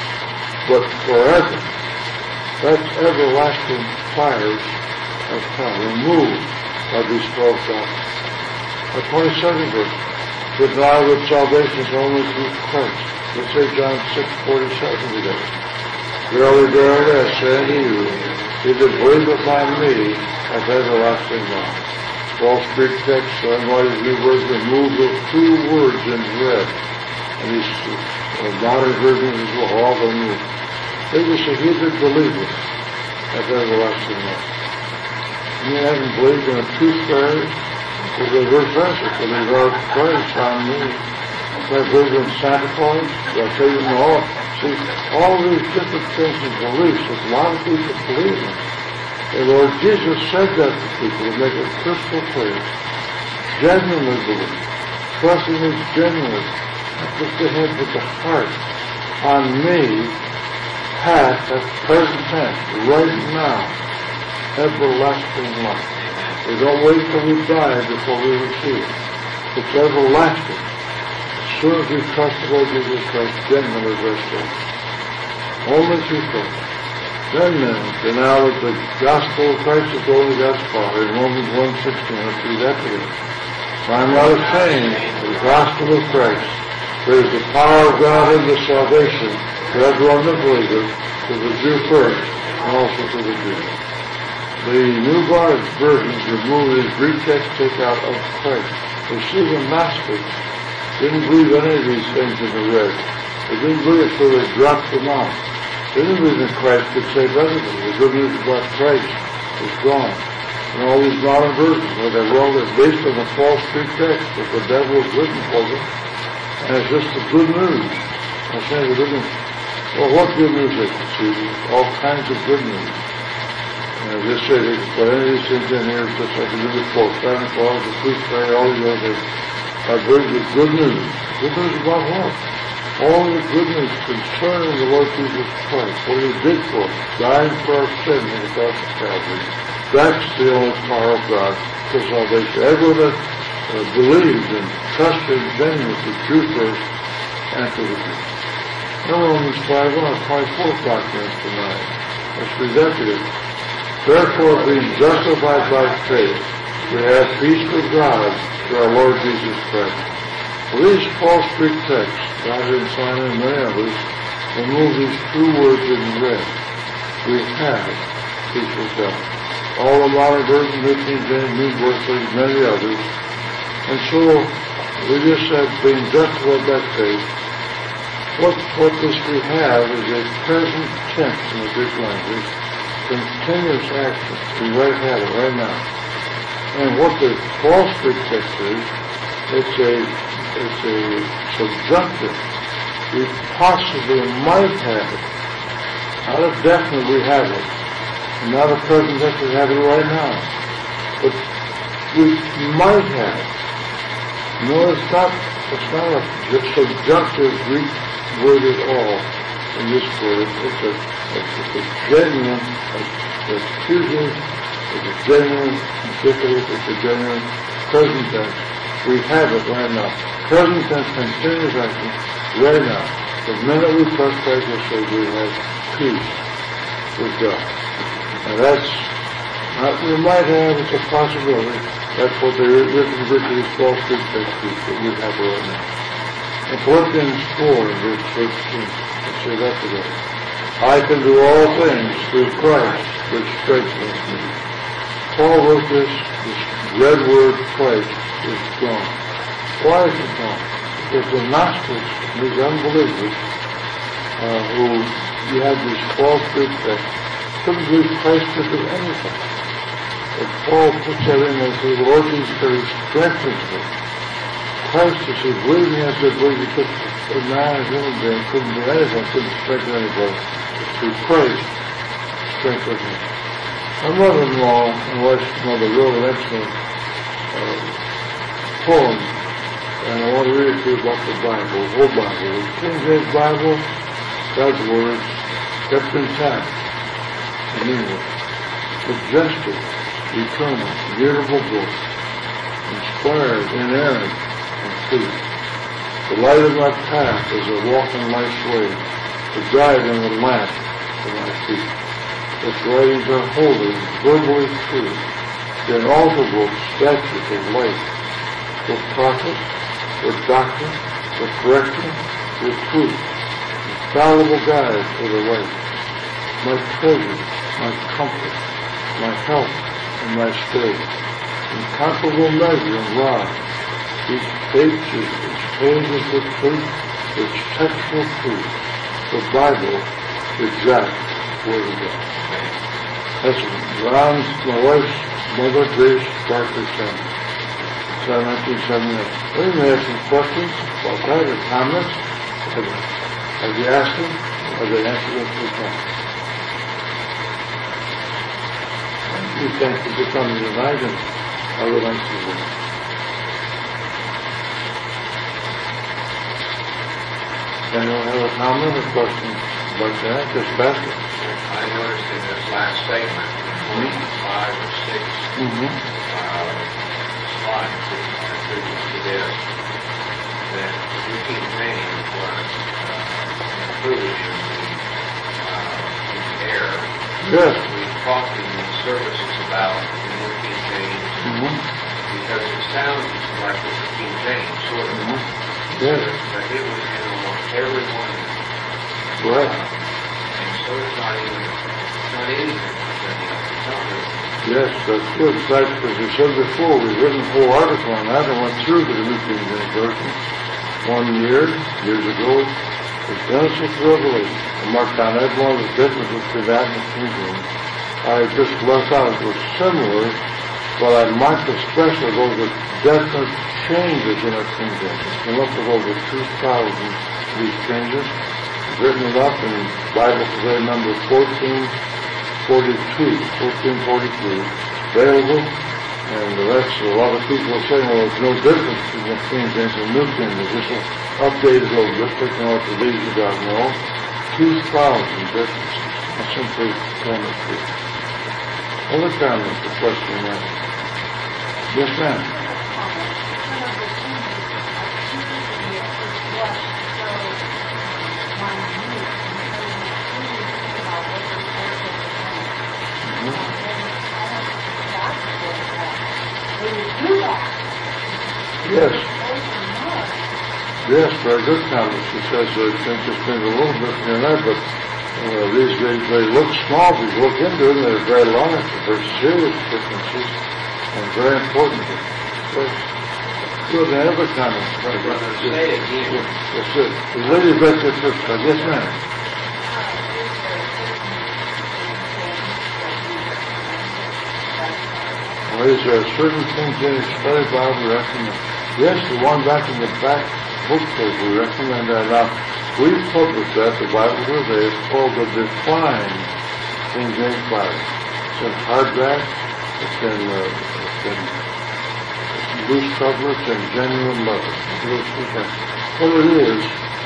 But forever, that's everlasting fires of hell, removed by these false doctrines. The 22nd verse, to deny that salvation is only through Christ. Let's say John 6:47 together. Verily, verily, I say unto you, he that believeth on me hath everlasting life. False Greek text, showing why these new words remove those 2 words in red. And these modern versions as well, all the new. They just say, he that believeth hath everlasting life. And you haven't believed in a tooth fairy? Well, the verse answer, for the Lord Christ on me. If I believe in Santa Claus, I'll tell you no. See, all these different things and beliefs that a lot of people believe in. The Lord Jesus said that to people to make it crystal clear. Genuinely believe. Trusting is genuine. Not just the head, but the heart. On me, hath, at present tense, right now, everlasting life. We don't wait till we die before we receive it. It's everlasting. As soon as we trust the Lord Jesus Christ, genuinely restored. Only through Christ. Then, now that the gospel of Christ is only God's power, in Romans 1:16, let's read that together. I'm not ashamed of the gospel of Christ. There is the power of God in the salvation for everyone that believes, to the Jew first, and also to the Jew. The New Versions remove these Greek text take out of Christ. You see, the Gnostics didn't believe any of these things in the red. They didn't believe it, so they dropped them out. They didn't believe that Christ could save everybody. The good news about Christ is gone. And all these modern versions, where they're wrong, they're based on the false Greek text that the devil has written for them. And it's just the good news. I'm saying the good news. Well, what good news is it? See, all kinds of good news. Just say they can put any of these things in here, just like they do before, Santa Claus, the tooth fairy, all these other things. I bring the good news. Good news about what? All the good news concerning the Lord Jesus Christ, what he did for us, dying for our sin on the cross of Calvary. That's the only power of God for salvation. Everyone that believes and trusts in genuine the truth first, antipathy. In Romans 5, 24 doctrines tonight. Let's read that together. Therefore, being justified by faith, we have peace with God through our Lord Jesus Christ. For these false Greek texts, God and Simon and many others, remove these two words in red. We have peace with God. All the modern versions, New King James, New Verses, many others. And so, we just said, being justified by faith, what this we have is a present tense in the Greek language, continuous action. We right have it right now. And what the false Greek text is, it's a subjunctive. We possibly might have it. Not a definite we have it. And not a present tense we have it right now. But we might have it. No, it's not a subjunctive Greek word at all in this word. It's a genuine, accusative, it's a genuine indicative, it's a genuine present tense. We have it right now. Present tense continuous action right now. The minute we trust Christ as Savior, we have peace with God. And that's not we might have, it's a possibility. That's what the written these false Greek texts that we have right now. In Philippians 4, verse 13, let's say that together. I can do all things through Christ, which strengthens me. Paul wrote this red word, Christ, is gone. Why is it gone? Because the Gnostics, these unbelievers, who you have these false Greek texts, couldn't believe Christ could do anything. But Paul puts that in as the Lord Jesus Christ strengthens me. Christ, as he believed me as they believed he could, a man, a human being, couldn't do anything, couldn't strengthen anybody. Through Christ, strengthened me. My mother-in-law and wife's mother wrote an excellent poem, and I want to read it to you about the Bible, the whole Bible. The King James Bible, God's words, kept intact in English. Majestic, eternal, beautiful book, inspired, inerrant, and true. The light of my path is a walk in life's way, the guide and the lamp for my feet. Its writings are holy, verbally true, the inalterable statutes of life, for profit, for doctrine, for correction, for truth, infallible guide for the right. My treasure, my comfort, my help, and my stay, incomparable measure and rod, each page is with truth, its textual truth, the Bible, the exact Word of God. That's Ron's, my wife's mother, Grace Barker Sanders, 1978. We may have some questions about that or comments. Have you asked them? Have they answered them for time? We thank you for coming tonight, and I would like to you. Anyone have a comment or question about that? Just Pastor. I noticed in this last statement, 5 or 6 slides that previous to this, that New King James was included in the error. Yes. We talked in these services about the New King James because it sounds like it's the King James, sort of. Yes. But it was in almost every one of them. Right. And so it's not anything like that. It's not really. Yes, that's good. In fact, as we said before, we've written a whole article on that and went through the New King James Version 1 year, years ago, the Genesis to Revelation. And Mark down every one of the differences between that and the King James. I just left out it was similar, but I marked especially those are definite changes in our King James. Came up with over 2,000 of these changes. Written it up in Bible Today number 1442, available, and that's a lot of people are saying, well, there's no difference between the King James and New King James. This will update it a little bit, taking out the these you got no. 2,000 differences. I simply comment to. Other comments or question now? Yes, ma'am. Yes. Yes, very good comments. He says they think it's been a little bit here and there, but these they look small. If you look into them, they're very large, very serious differences, and very important. Good, another comment. Say it again. Yes, sir. The lady back there first. Yes, ma'am. Well, is there a certain King James Study Bible we recommend? Yes, the one back in the back book page we recommend that. Now, we published that, the Bible today. It's called the Defined King James Bible. It's in hardback. It's in loose cover. It's in genuine leather. What it is,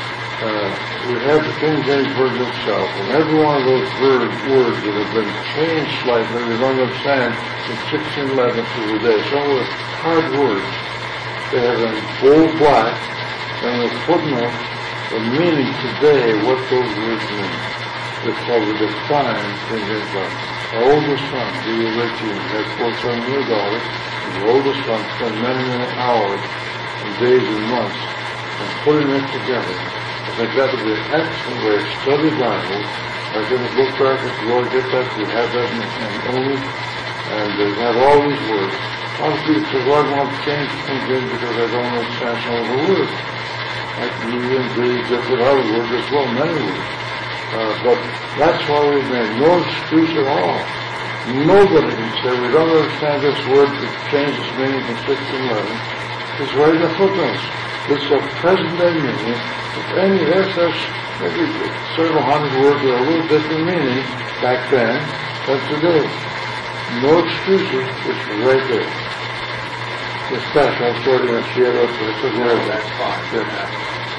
we have the King James Version itself, and every one of those words that have been changed slightly, we don't understand in 1611 to today. Some of the hard words, they have in bold black, and the footnote, the meaning today, what those words mean. It's called the Defined King James Bible. Our oldest son, he was 18, had 4 sons and a daughter. The oldest son spent many, many hours and days and months in putting it together. I think that would be an excellent way to study Bible. Like in the book bracket, you ought to get that. We have that in only, and they have all these words. A lot of people say, well, I want to change King James because I don't understand some of the words. Like the different other words as well, many words. But that's why we've made no excuse at all. Nobody can say we don't understand this word that changed its meaning from 1611. It's right in the footnotes. It's a present-day meaning. If any there's maybe several hundred words with a little different meaning back then than today. No excuses. It's right there. Yes, Pastor, I'm sorry to share up with it. No, that's fine. Yes.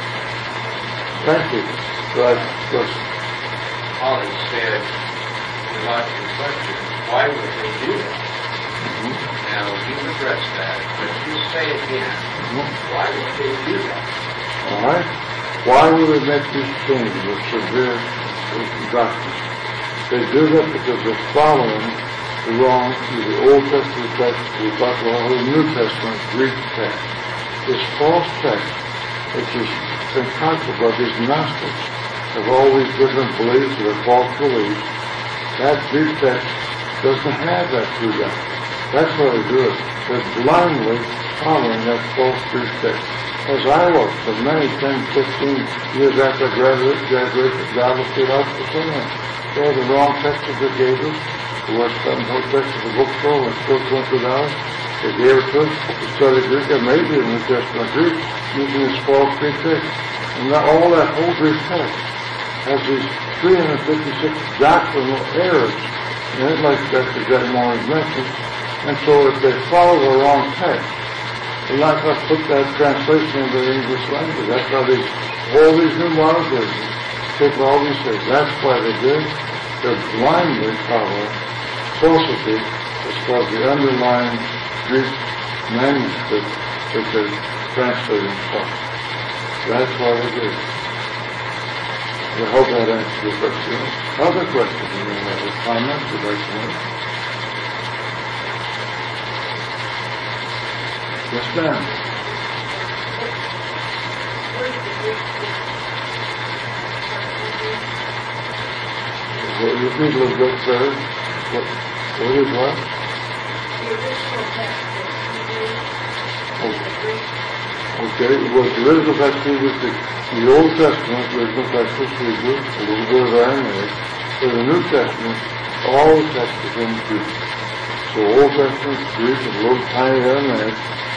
Thank you. Right. Yes. Holly said, about your question, why would they do that? Mm-hmm. Now, you've addressed that, but you say it again. Mm-hmm. Why would they do that? All right. Why would they make these changes of severe doctrine? They do that because they're following the wrong, the Old Testament text, we talk about the New Testament Greek text. This false text, which is been conquered by these Gnostics, have all these different beliefs that are false beliefs. That Greek text doesn't have that true doctrine. That's why they do it. They're blindly following that false Greek text. As I was, for many 10, 15 years after I graduated from Bible Theological Seminary, they had the wrong text that they gave us. The West Buttonhole text of the bookstore was still $20. They gave it to us. We studied Greek, and maybe the New Testament Greek, using this false Greek text. And all that whole Greek text has these 356 doctrinal errors in it, like Dr. Jack Morris mentioned. And so if they follow the wrong text, they're not going to put that translation into the English language. That's how all these new modern versions take all these things. That's why they did. They're blindly following falsity as far as the underlying Greek manuscript that they're translating from. That's why they did. I hope that answers your question. Other questions you may have, or comments you'd like to make? Yes, ma'am. Well, you repeat a little bit, sir. What is what? Okay, well, the original text was the Old Testament, the original text was Hebrew, a little bit of Aramaic. For the New Testament, all the text is in Greek. So Old Testament, Greek, and a little tiny Aramaic,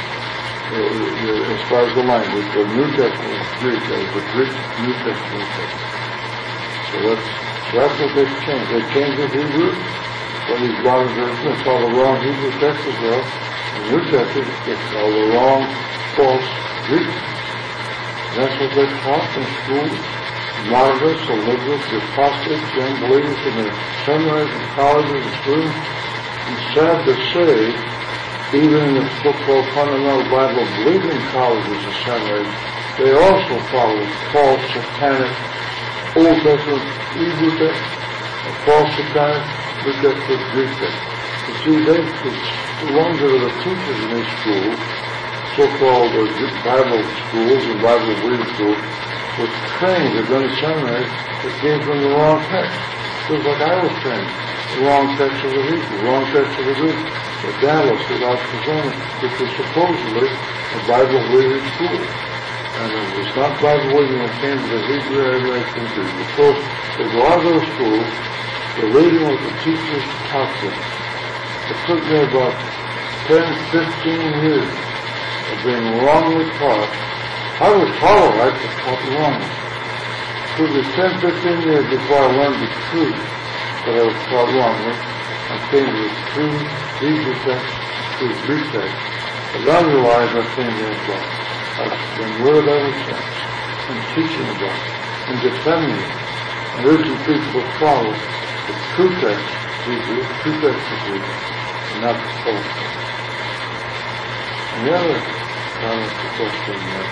as far as the language. The New Testament is Greek, that is the Greek New Testament text. So that's what they changed. They changed the Hebrew. When these modern versions, it's all the wrong Hebrew text as well. The New Testament, it's all the wrong, false Greek. That's what they taught in school. Modernists, the liberals, the apostates, the unbelievers in the seminaries and colleges and schools. And sad to say, even in the so-called fundamental Bible believing colleges and seminaries, they also follow false satanic Old Testament Hebrew text, a false satanic New Testament Greek text. You see, the ones that are the teachers in these schools so-called Bible schools and Bible reading schools was trained, had done a seminary that came from the wrong text. It was like I was trained. The wrong text of the Hebrew, the wrong text of the Greek. The Dallas without presenting, which was supposedly a Bible reading school. And it was not Bible reading when it came to the Hebrew Aramaic Greek. Because there's a lot of those schools, the reading what the teachers taught them. It took me about 10, 15 years of being wrongly taught. I was taught all right, but taught wrongly. It took me 10, 15 years before I learned the truth that I was taught wrongly. I came to the true Hebrew text, true Greek text. But otherwise, I came to it wrong. I've been with it ever since, and teaching about it, and defending it, and urging people to follow the true text, Hebrew, true text of Hebrew, and not the false text. And the other comment to question that.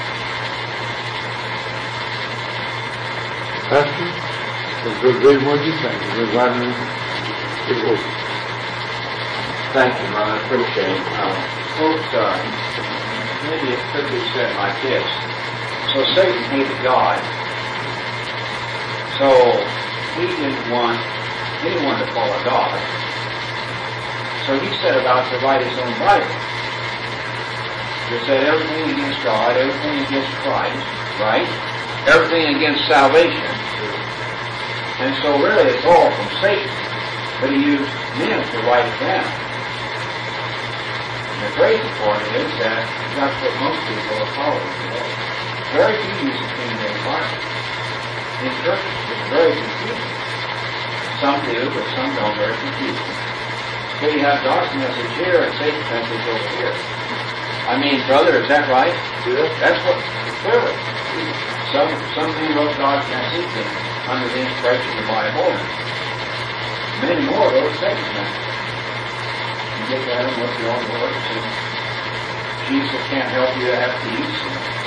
Pastor, it's very much you think. It's inviting it was. Thank you, Ron. I appreciate it. Folks, maybe it could be said like this. So Satan hated God. So he didn't want anyone to follow God. So he set about to write his own Bible. He said everything against God, everything against Christ, right? Everything against salvation. And so really it's all from Satan. But he used men to write it down. And the crazy part is that that's what most people are following today. Very few use the King James Bible. In churches, it's very confusing. Some do, but some don't. Very confusing. So you have God's message here and Satan's message over here. I mean, brother, is that right? Yeah. That's what, clearly. Some people wrote God's message and under the inspiration of the Bible, and many more wrote Satan's message. You get that and look at all the words, and Jesus can't help you to have peace.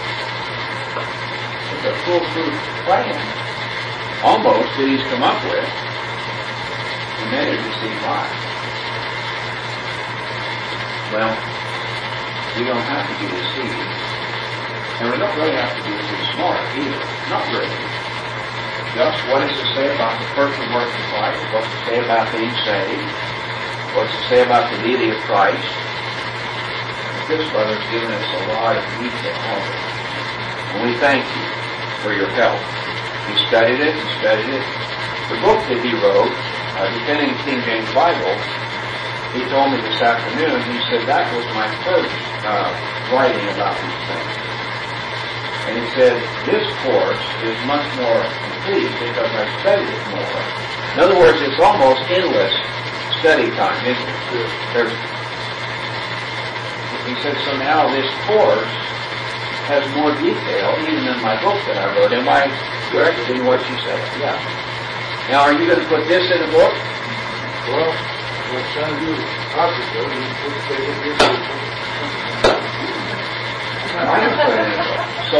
It's a foolproof plan, almost, that he's come up with, and many receive life. Well, we don't have to be deceived. And we don't really have to be too smart either. Not really. Just what does it say about the person work of Christ? What's it say about being saved? What's it say about the deity of Christ? This brother's given us a lot of detail on it. And we thank you for your help. He studied it and studied it. The book that he wrote, Defending the King James Bible, he told me this afternoon, he said that was my first writing about these things. And he said, this course is much more complete because I studied it more. In other words, it's almost endless study time, isn't it? He said, so now this course has more detail even than my book that I wrote. Am I correct in what you said? Yeah. Now, are you going to put this in the book? Well, I'm trying to do the opposite. You put it I didn't put it in the book. So,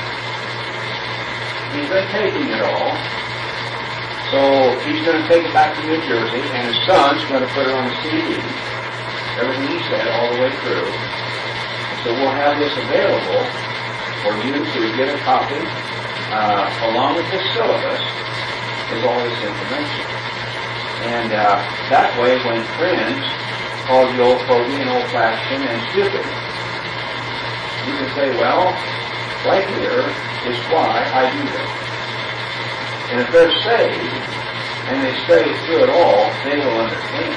he's been taking it all. So, he's going to take it back to New Jersey, and his son's going to put it on a CD. Everything he said all the way through. So we'll have this available for you to get a copy, along with this syllabus, is all this information. And that way, when friends call you old fogey and old-fashioned and stupid, you can say, well, right here is why I do this. And if they're saved, and they study through it all, they will understand.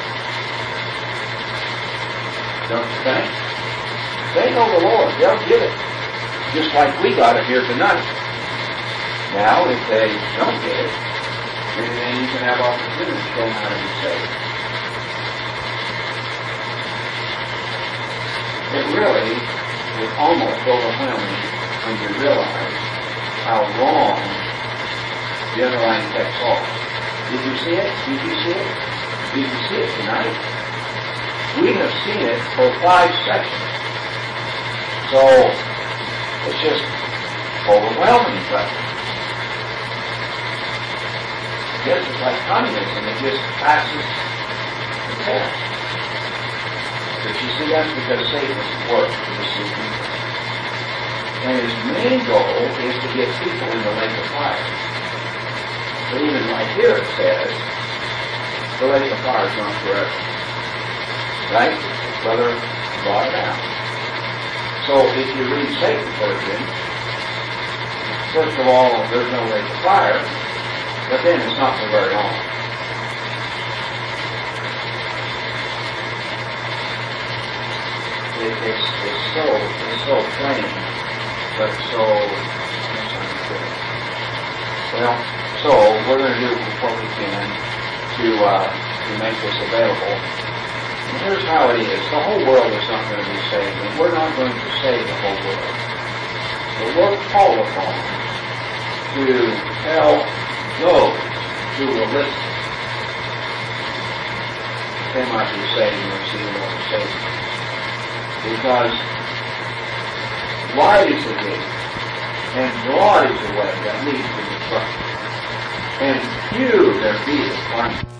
Don't you think? They know the Lord. They'll get it. Just like we got it here tonight. Now, if they don't get it, then you can have opportunity to show them how to be saved. It really is almost overwhelming when you realize how wrong the underlying text are. Did you see it? Did you see it? Did you see it tonight? We have seen it for 5 sessions. So, it's just overwhelming, but yes, it's like communism. It just passes the test. But you see, that's because Satan works to deceive people. And his main goal is to get people in the lake of fire. But even right here it says, the lake of fire is not forever. Right? Brother brought it out. So if you read Satan's version, first of all, there's no lake of fire, but then it's not for very long. It's so plain, but so misunderstood. Well, so we're going to do what we can to make this available. And here's how it is. The whole world is not going to be saved, and we're not going to save the whole world. But we're called upon to help those who will listen. They might be saved and receive the Lord as Savior. Because wide is the gate, and broad is the way that leads to destruction, and few there be that find it.